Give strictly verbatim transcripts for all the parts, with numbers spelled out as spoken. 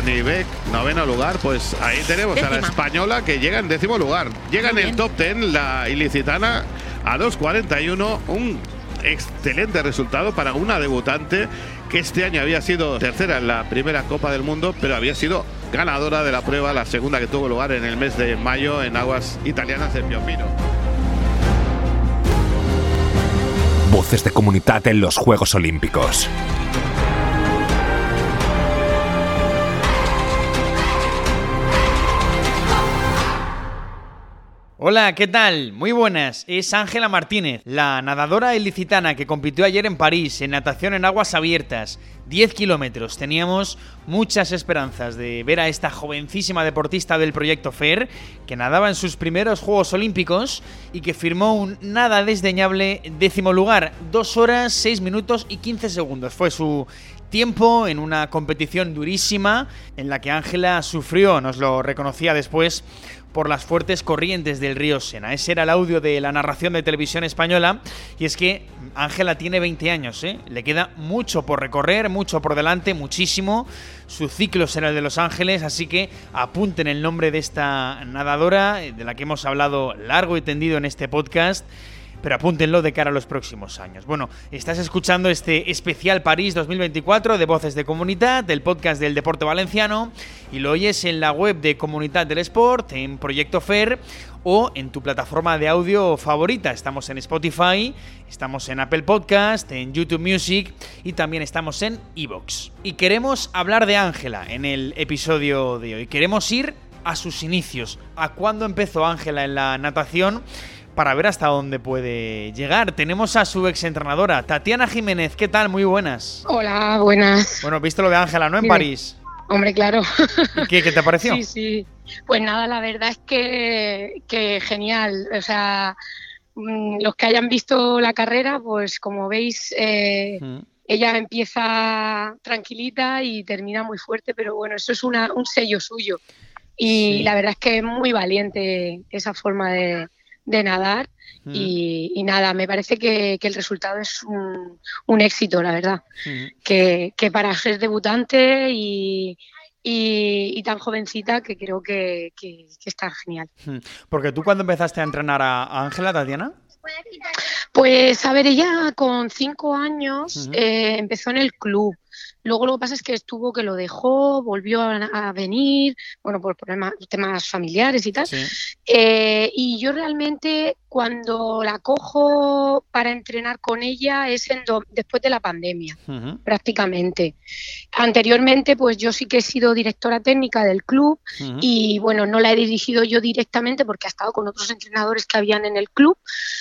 Sebastián Ibeck, noveno lugar. Pues ahí tenemos Décima. a la española que llega en décimo lugar. Llega Muy en bien. el top diez la ilicitana a dos cuarenta y uno. Un excelente resultado para una debutante que este año había sido tercera en la primera Copa del Mundo, pero había sido ganadora de la prueba, la segunda que tuvo lugar en el mes de mayo en aguas italianas de Piombino. Voces de comunitat en los Juegos Olímpicos. Hola, ¿qué tal? Muy buenas. Es Ángela Martínez, la nadadora ilicitana que compitió ayer en París en natación en aguas abiertas. diez kilómetros. Teníamos muchas esperanzas de ver a esta jovencísima deportista del Proyecto F E R que nadaba en sus primeros Juegos Olímpicos y que firmó un nada desdeñable décimo lugar. dos horas, seis minutos y quince segundos. Fue su tiempo en una competición durísima en la que Ángela sufrió, nos lo reconocía después, por las fuertes corrientes del río Sena. Ese era el audio de la narración de Televisión Española. Y es que Ángela tiene veinte años, ¿eh? Le queda mucho por recorrer, mucho por delante, muchísimo. Su ciclo será el de Los Ángeles, así que apunten el nombre de esta nadadora, de la que hemos hablado largo y tendido en este podcast, pero apúntenlo de cara a los próximos años. Bueno, estás escuchando este especial París dos mil veinticuatro de Voces de Comunitat, del podcast del Deporte Valenciano, y lo oyes en la web de Comunitat del Sport, en Proyecto F E R o en tu plataforma de audio favorita. Estamos en Spotify, estamos en Apple Podcast, en YouTube Music y también estamos en iVoox. Y queremos hablar de Ángela en el episodio de hoy. Queremos ir a sus inicios, a cuándo empezó Ángela en la natación, para ver hasta dónde puede llegar. Tenemos a su exentrenadora, Tatiana Jiménez. ¿Qué tal? Muy buenas. Hola, buenas. Bueno, viste lo de Ángela, ¿no? En Dime. París. Hombre, claro. ¿Y qué, qué te pareció? Sí, sí. Pues nada, la verdad es que, que genial. O sea, los que hayan visto la carrera, pues como veis, eh, mm. ella empieza tranquilita y termina muy fuerte, pero bueno, eso es una, un sello suyo. Y sí. La verdad es que es muy valiente esa forma de de nadar mm. y, y nada, me parece que, que el resultado es un, un éxito, la verdad, mm. que, que para ser debutante y, y, y tan jovencita que creo que, que, que está genial. Porque tú, ¿cuándo empezaste a entrenar a Ángela, Tatiana? Pues a ver, ella con cinco años uh-huh. eh, empezó en el club. Luego lo que pasa es que estuvo que lo dejó, volvió a, a venir, bueno, por problemas, temas familiares y tal. Sí. Eh, y yo realmente cuando la cojo para entrenar con ella es en do, después de la pandemia, uh-huh. prácticamente. Anteriormente, pues yo sí que he sido directora técnica del club uh-huh. y bueno, no la he dirigido yo directamente porque ha estado con otros entrenadores que habían en el club.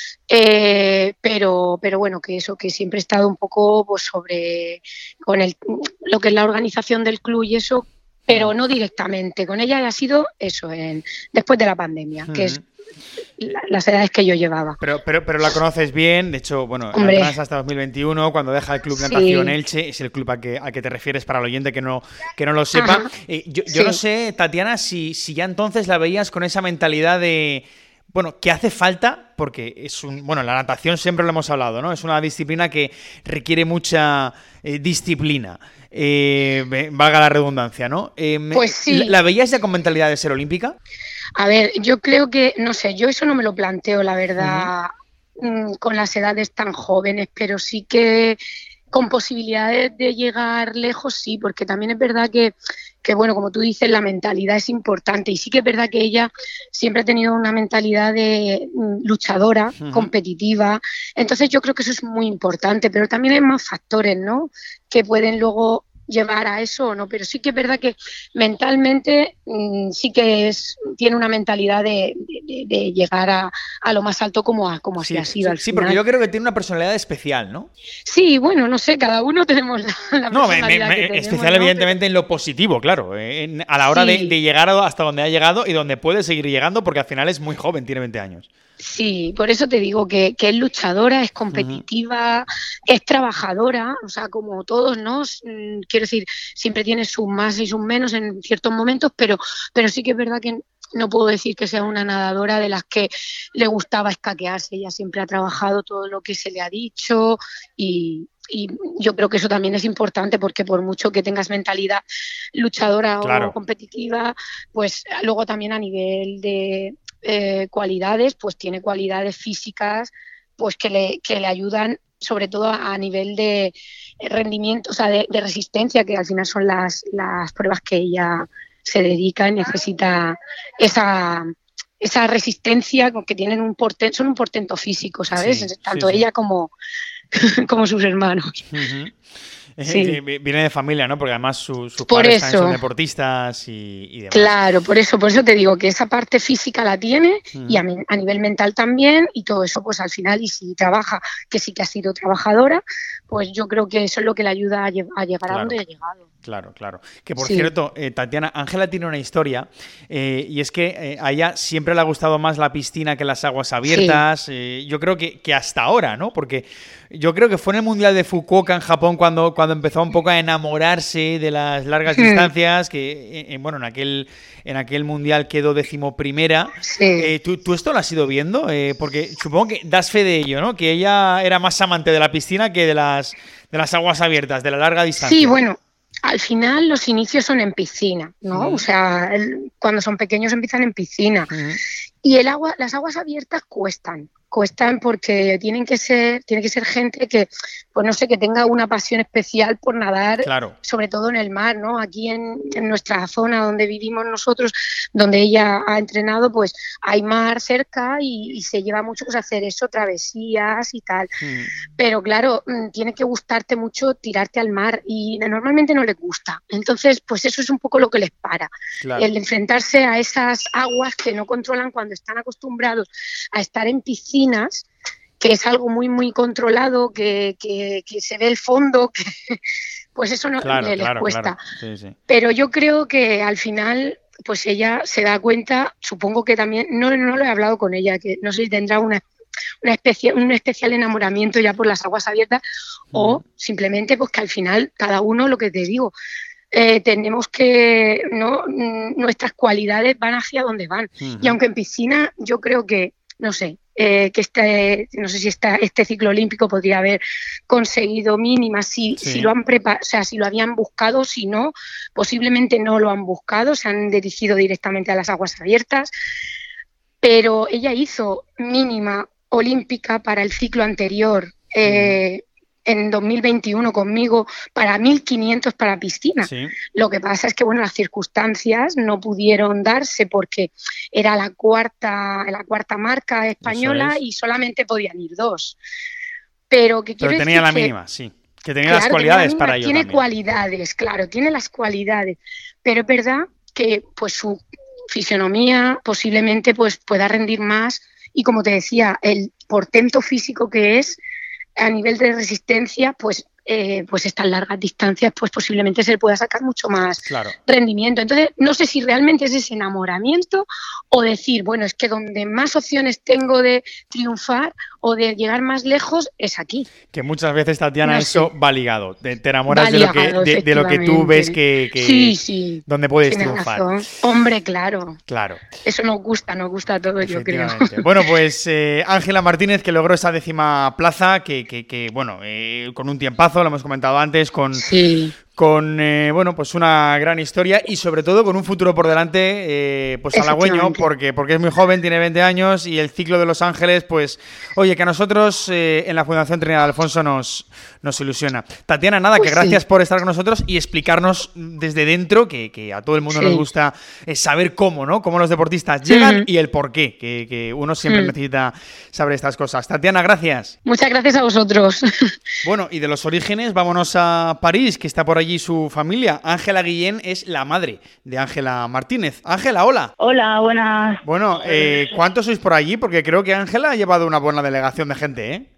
Eh, pero, pero bueno, que eso, que siempre he estado un poco pues, sobre con el, lo que es la organización del club y eso, pero no directamente. Con ella ha sido eso, en, después de la pandemia, uh-huh. que es la, las edades que yo llevaba. Pero, pero, pero la conoces bien, de hecho, bueno, entras hasta dos mil veintiuno, cuando deja el Club Natación sí. Elche, es el club a que, a que te refieres para el oyente que no, que no lo sepa. Eh, yo yo sí. no sé, Tatiana, si, si ya entonces la veías con esa mentalidad de... Bueno, que hace falta, porque es un... Bueno, la natación siempre lo hemos hablado, ¿no? Es una disciplina que requiere mucha eh, disciplina, eh, valga la redundancia, ¿no? Eh, pues sí. ¿La veías ya con mentalidad de ser olímpica? A ver, yo creo que... No sé, yo eso no me lo planteo, la verdad, uh-huh. con las edades tan jóvenes, pero sí que con posibilidades de llegar lejos, sí, porque también es verdad que... que bueno, como tú dices, la mentalidad es importante y sí que es verdad que ella siempre ha tenido una mentalidad de luchadora, uh-huh. competitiva, entonces yo creo que eso es muy importante, pero también hay más factores, ¿no?, que pueden luego llevar a eso o no, pero sí que es verdad que mentalmente mmm, sí que es tiene una mentalidad de, de, de llegar a, a lo más alto como, a, como sí, así ha sido sí, al sí, final. Porque yo creo que tiene una personalidad especial, ¿no? Sí, bueno, no sé, cada uno tenemos la, la no, personalidad me, me, que tenemos, especial ¿no? evidentemente pero... en lo positivo, claro, en, a la hora sí. de, de llegar hasta donde ha llegado y donde puede seguir llegando, porque al final es muy joven, tiene veinte años. Sí, por eso te digo que, que es luchadora, es competitiva, uh-huh. es trabajadora, o sea, como todos, ¿no? Quiero decir, siempre tiene sus más y sus menos en ciertos momentos, pero, pero sí que es verdad que no puedo decir que sea una nadadora de las que le gustaba escaquearse. Ella siempre ha trabajado todo lo que se le ha dicho y, y yo creo que eso también es importante, porque por mucho que tengas mentalidad luchadora claro. o competitiva, pues luego también a nivel de eh, cualidades, pues tiene cualidades físicas pues que le, que le ayudan sobre todo a, a nivel de rendimiento, o sea, de, de resistencia, que al final son las, las pruebas que ella se dedica y necesita esa, esa resistencia que tienen un portento, son un portento físico, ¿sabes? Sí, Tanto sí, sí. ella como, como sus hermanos. Uh-huh. Sí. Eh, viene de familia, ¿no? Porque además su, sus por padres eso, también son deportistas y, y demás. Claro, por eso, por eso te digo que esa parte física la tiene Uh-huh. y a, a nivel mental también, y todo eso pues al final, y si trabaja, que sí que ha sido trabajadora, pues yo creo que eso es lo que le ayuda a, lle- a llegar Claro. a donde ha llegado. Claro, claro. Que por Sí. cierto, eh, Tatiana, Ángela tiene una historia eh, y es que eh, a ella siempre le ha gustado más la piscina que las aguas abiertas. Sí. Eh, yo creo que, que hasta ahora, ¿no? Porque yo creo que fue en el Mundial de Fukuoka en Japón cuando, cuando empezó un poco a enamorarse de las largas Hmm. distancias, que eh, bueno, en aquel, en aquel Mundial quedó decimoprimera. Sí. Eh, ¿tú, ¿Tú esto lo has ido viendo? Eh, porque supongo que das fe de ello, ¿no? Que ella era más amante de la piscina que de las, de las aguas abiertas, de la larga distancia. Sí, bueno, al final los inicios son en piscina, ¿no? Uh-huh. O sea, el- cuando son pequeños empiezan en piscina. Uh-huh. Y el agua, las aguas abiertas cuestan, cuestan porque tienen que ser, tiene que ser gente que, pues no sé, que tenga una pasión especial por nadar, Claro. sobre todo en el mar, ¿no? Aquí en, en nuestra zona donde vivimos nosotros, donde ella ha entrenado, pues hay mar cerca y, y se lleva mucho pues a hacer eso, travesías y tal. Uh-huh. Pero claro, mm, tiene que gustarte mucho tirarte al mar y normalmente no les gusta. Entonces, pues eso es un poco lo que les para. Claro. El enfrentarse a esas aguas que no controlan cuando están acostumbrados a estar en piscinas, que es algo muy, muy controlado, que, que, que se ve el fondo, que, pues eso no Claro, le, les claro, cuesta. claro. Sí, sí. Pero yo creo que al final, pues ella se da cuenta, supongo que también, no, no lo he hablado con ella, que no sé si tendrá una, una especie, un especial enamoramiento ya por las aguas abiertas, Mm. o simplemente pues que al final cada uno, lo que te digo, eh, tenemos que, ¿no? Nuestras cualidades van hacia donde van. Uh-huh. Y aunque en piscina yo creo que, no sé, eh, que este, no sé si esta, este ciclo olímpico podría haber conseguido mínimas si, Sí. si lo han prepa- o sea, si lo habían buscado, si no, posiblemente no lo han buscado, se han dirigido directamente a las aguas abiertas, pero ella hizo mínima olímpica para el ciclo anterior, eh, en dos mil veintiuno conmigo, para mil quinientos para piscina. Sí. Lo que pasa es que bueno, las circunstancias no pudieron darse porque era la cuarta, la cuarta marca española es. y solamente podían ir dos. Pero que quiero Pero tenía decir la que, mínima, sí. Que tenía claro, las cualidades tenía la para mínima, ello tiene también. cualidades, claro, tiene las cualidades. Pero es verdad que pues su fisionomía posiblemente pues pueda rendir más, y como te decía, el portento físico que es a nivel de resistencia, pues eh, pues estas largas distancias pues posiblemente se le pueda sacar mucho más Claro. rendimiento. Entonces no sé si realmente es ese enamoramiento o decir, bueno, es que donde más opciones tengo de triunfar o de llegar más lejos es aquí. Que muchas veces, Tatiana, No eso sé. va ligado. Te, te enamoras Va de lo, que, ligado, de, de lo que tú efectivamente. ves que, que Sí, sí, donde puedes tienes triunfar. razón. Hombre, claro. Claro. Eso nos gusta, nos gusta a todos, yo creo. Efectivamente. Bueno, pues eh, Ángela Martínez, que logró esa décima plaza, que, que, que bueno, eh, con un tiempazo, lo hemos comentado antes, con, Sí. con eh, bueno, pues una gran historia y sobre todo con un futuro por delante, eh, pues halagüeño, Efectivamente. porque, porque es muy joven, tiene veinte años y el ciclo de Los Ángeles, pues, oye, que a nosotros eh, en la Fundación Trinidad Alfonso nos, nos ilusiona. Tatiana, nada, Pues que gracias sí. por estar con nosotros y explicarnos desde dentro, que, que a todo el mundo Sí. nos gusta eh, saber cómo, ¿no? Cómo los deportistas llegan Ujú. y el por qué, que, que uno siempre Mm. necesita saber estas cosas. Tatiana, gracias. Muchas gracias a vosotros. Bueno, y de los orígenes, vámonos a París, que está por allí su familia. Ángela Guillén es la madre de Ángela Martínez. Ángela, hola. Hola, buenas. Bueno, eh, ¿cuántos sois por allí? Porque creo que Ángela ha llevado una buena delegación de gente, ¿eh?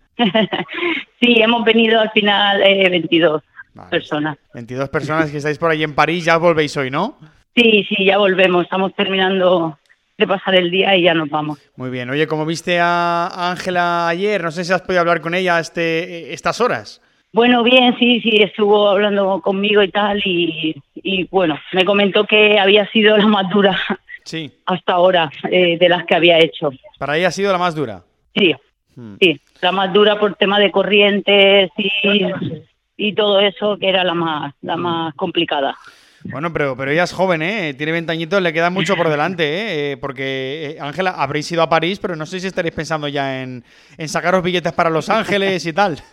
Sí, hemos venido al final eh, veintidós Vale. personas. veintidós personas que estáis por allí en París, ya volvéis hoy, ¿no? Sí, sí, ya volvemos. Estamos terminando de pasar el día y ya nos vamos. Muy bien. Oye, ¿cómo viste a a Ángela ayer? No sé si has podido hablar con ella este, estas horas. Bueno, bien, sí, sí, estuvo hablando conmigo y tal y, y bueno, me comentó que había sido la más dura Sí. hasta ahora eh, de las que había hecho. Para ella ha sido la más dura. Sí, Hmm. sí. la más dura por tema de corrientes y, y todo eso, que era la más, la más complicada. Bueno, pero, pero ella es joven, ¿eh? Tiene veinte añitos, le queda mucho por delante, ¿eh? Porque, Ángela, habréis ido a París, pero no sé si estaréis pensando ya en, en sacaros billetes para Los Ángeles y tal.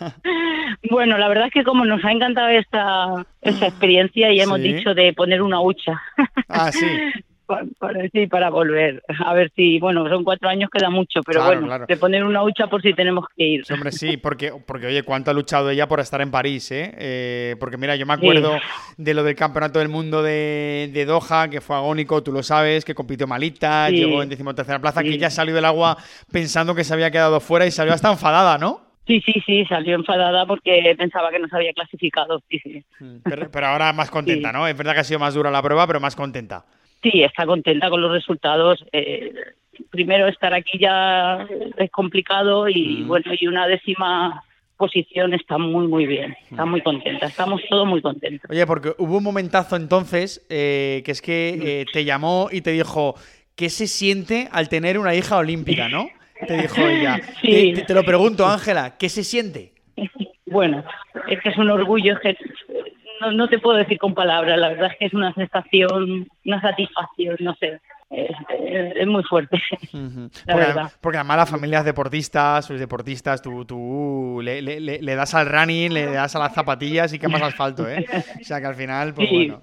Bueno, la verdad es que como nos ha encantado esta, esta experiencia y hemos ¿Sí? dicho de poner una hucha. Ah, sí. Para, para, sí, para volver. A ver si, bueno, son cuatro años, queda mucho, pero Claro, bueno, claro. de poner una hucha por si tenemos que ir. Sí, hombre, sí, porque, porque oye, cuánto ha luchado ella por estar en París, ¿eh? Eh, porque mira, yo me acuerdo Sí. de lo del Campeonato del Mundo de, de Doha, que fue agónico, tú lo sabes, que compitió malita, Sí. llegó en decimotercera plaza, Sí. que ella salió del agua pensando que se había quedado fuera y salió hasta enfadada, ¿no? Sí, sí, sí, salió enfadada porque pensaba que no se había clasificado. Sí, sí. Pero, pero ahora más contenta, Sí. ¿no? Es verdad que ha sido más dura la prueba, pero más contenta. Sí, está contenta con los resultados. Eh, primero estar aquí ya es complicado y Mm. bueno, y una décima posición está muy, muy bien. Está muy contenta. Estamos todos muy contentos. Oye, porque hubo un momentazo entonces eh, que es que eh, te llamó y te dijo, ¿qué se siente al tener una hija olímpica, no? Te dijo ella. Sí. Te, te- te lo pregunto, Ángela, ¿qué se siente? Bueno, es que es un orgullo, es que no, no te puedo decir con palabras, la verdad es que es una sensación, una satisfacción, no sé, es, es- es muy fuerte, Ujú. la Porque, verdad. porque además las familias deportistas, sois deportistas, tú, tú le, le- le- le das al running, le das a las zapatillas y quemas asfalto, ¿eh? O sea que al final, pues Sí. bueno.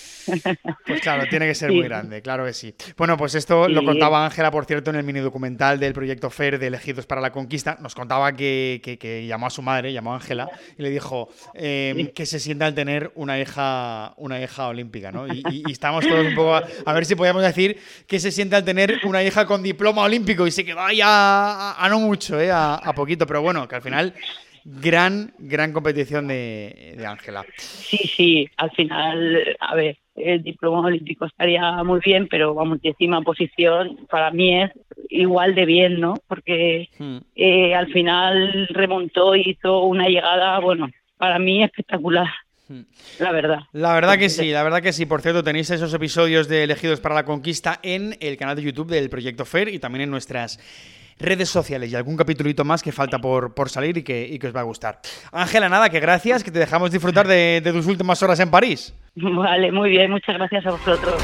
Pues claro, tiene que ser Sí. muy grande, claro que sí. Bueno, pues esto Sí. lo contaba Ángela, por cierto, en el mini documental del proyecto FAIR de Elegidos para la Conquista. Nos contaba que, que- que llamó a su madre, llamó a Ángela, y le dijo eh, que se sienta al tener una hija, una hija olímpica, ¿no? Y, y- y estamos todos un poco a, a ver si podíamos decir que se siente al tener una hija con diploma olímpico y se quedó ahí a, a- a no mucho, ¿eh? A, a poquito, pero bueno, que al final gran, gran competición de de Ángela. Sí, sí, al final, a ver, el diploma olímpico estaría muy bien, pero vamos, décima posición para mí es igual de bien, ¿no? Porque Hmm. eh, al final remontó y hizo una llegada, bueno, para mí espectacular, la verdad. La verdad que sí, la verdad que sí. Por cierto, tenéis esos episodios de Elegidos para la Conquista en el canal de YouTube del Proyecto FAIR y también en nuestras redes sociales y algún capitulito más que falta por, por salir y que, y que os va a gustar. Ángela, nada, que gracias, que te dejamos disfrutar de, de tus últimas horas en París. Vale, muy bien, muchas gracias a vosotros.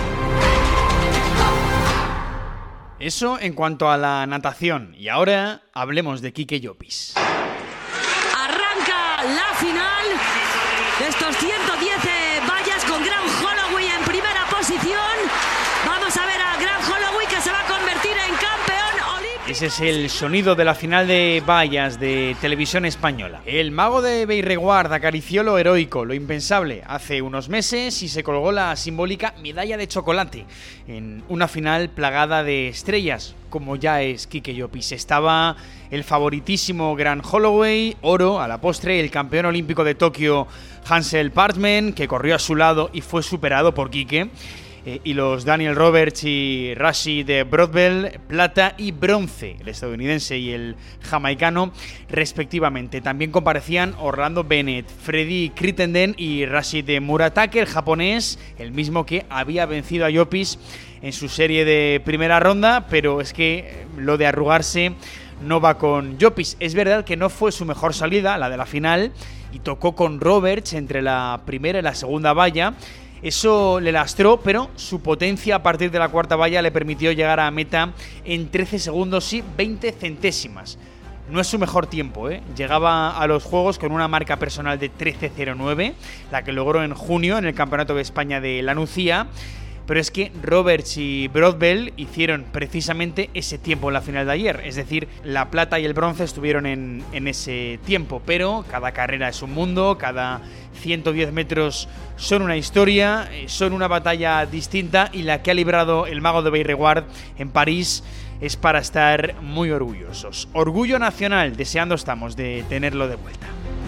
Eso en cuanto a la natación. Y ahora hablemos de Quique Llopis. Arranca la final de estos ciento diez eh, vallas con Graham Holloway en primera posición. Vamos a ver a Graham Holloway que se va a convertir en campeón olímpico. Ese es el sonido de la final de vallas de Televisión Española. El mago de Beireguard acarició lo heroico, lo impensable, hace unos meses y se colgó la simbólica medalla de chocolate en una final plagada de estrellas, como ya es Quique Llopis. Estaba el favoritísimo Graham Holloway, oro a la postre, el campeón olímpico de Tokio Hansel Parchment, que corrió a su lado y fue superado por Quique. Eh, y los Daniel Roberts y Rashid de Broadbell, plata y bronce, el estadounidense y el jamaicano, respectivamente. También comparecían Orlando Bennett, Freddy Crittenden y Rashid de Muratake, el japonés, el mismo que había vencido a Llopis en su serie de primera ronda, pero es que lo de arrugarse no va con Llopis. Es verdad que no fue su mejor salida, la de la final, y tocó con Roberts entre la primera y la segunda valla. Eso le lastró, pero su potencia a partir de la cuarta valla le permitió llegar a meta en trece segundos y veinte centésimas. No es su mejor tiempo, ¿eh? Llegaba a los Juegos con una marca personal de trece cero nueve, la que logró en junio en el Campeonato de España de La Nucía. Pero es que Roberts y Broadbell hicieron precisamente ese tiempo en la final de ayer. Es decir, la plata y el bronce estuvieron en, en ese tiempo. Pero cada carrera es un mundo, cada ciento diez metros son una historia, son una batalla distinta, y la que ha librado el mago de Beireguard en París es para estar muy orgullosos. Orgullo nacional, deseando estamos de tenerlo de vuelta.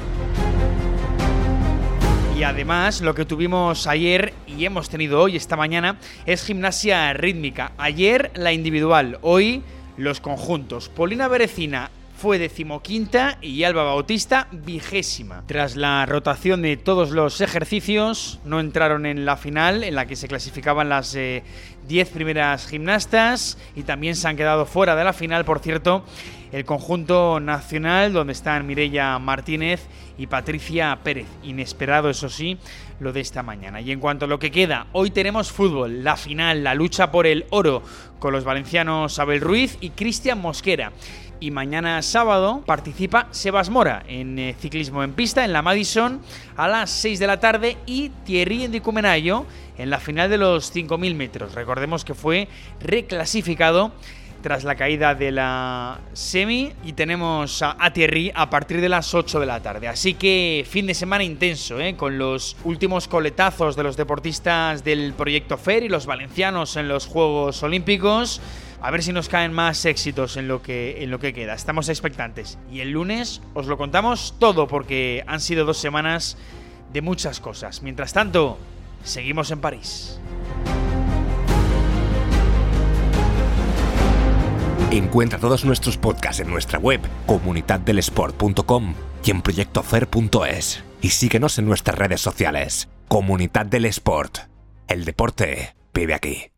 Y además, lo que tuvimos ayer y hemos tenido hoy, esta mañana, es gimnasia rítmica. Ayer la individual, hoy los conjuntos. Polina Berecina fue decimoquinta y Alba Bautista vigésima. Tras la rotación de todos los ejercicios, no entraron en la final, en la que se clasificaban las eh, diez primeras gimnastas, y también se han quedado fuera de la final, por cierto, el conjunto nacional, donde están Mireia Martínez y Patricia Pérez. Inesperado, eso sí, lo de esta mañana. Y en cuanto a lo que queda, hoy tenemos fútbol, la final, la lucha por el oro, con los valencianos Abel Ruiz y Cristian Mosquera. Y mañana sábado participa Sebas Mora en eh, ciclismo en pista en la Madison a las seis de la tarde y Thierry Ndicumenayo en la final de los cinco mil metros. Recordemos que fue reclasificado tras la caída de la semi y tenemos a, a Thierry a partir de las ocho de la tarde. Así que fin de semana intenso, ¿eh? Con los últimos coletazos de los deportistas del Proyecto Fer y los valencianos en los Juegos Olímpicos. A ver si nos caen más éxitos en lo que, en lo que queda. Estamos expectantes. Y el lunes os lo contamos todo porque han sido dos semanas de muchas cosas. Mientras tanto, seguimos en París. Encuentra todos nuestros podcasts en nuestra web comunidad del sport punto com y en proyecto fer punto es. Y síguenos en nuestras redes sociales. Comunidad del Sport. El deporte vive aquí.